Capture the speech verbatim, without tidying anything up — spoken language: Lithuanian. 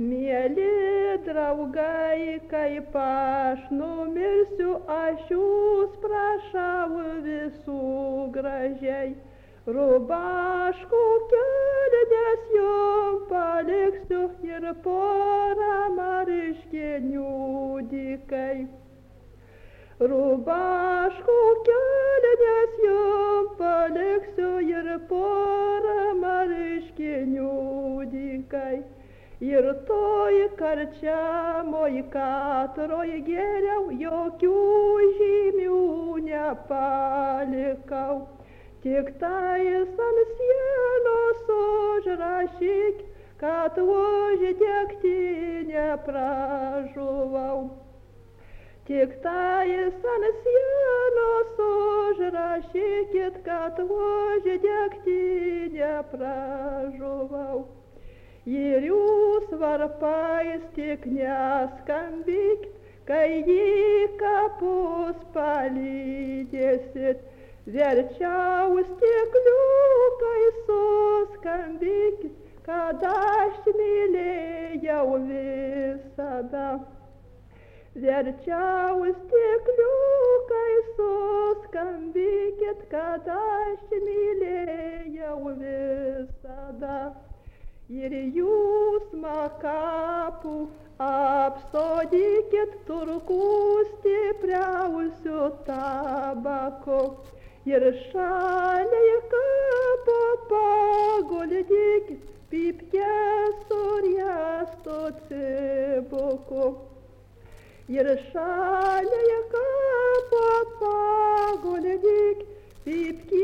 Mieli draugai, kaip aš numirsiu, aš jūs prašau visų gražiai. Rubaškų kelnes jum paliksiu ir porą marškinių dykai. Rubaškų kelnes jum paliksiu ir porą marškinių dykai. Ir toj karčiamoj katroj geriau jokių žymių nepalikau. Tik tais ant sienos užrašyk, kad už degtinę pražuvau. Tik tais ant sienos užrašykit, kad už degtinę pražuvau. Ir jūs varpais tik neskambykit, kai į kapus palydėsit. Verčiau stikliukai suskambykit, kad aš mylėjau visada. Verčiau stikliukai suskambykit, kad aš mylėjau visada. Ir jūs makapų apsodykit turkų stipriausių tabako. Ir šaliai kapo paguldykit pypkę su riestu cibuku. Ir šaliai kapo paguldykit pypkę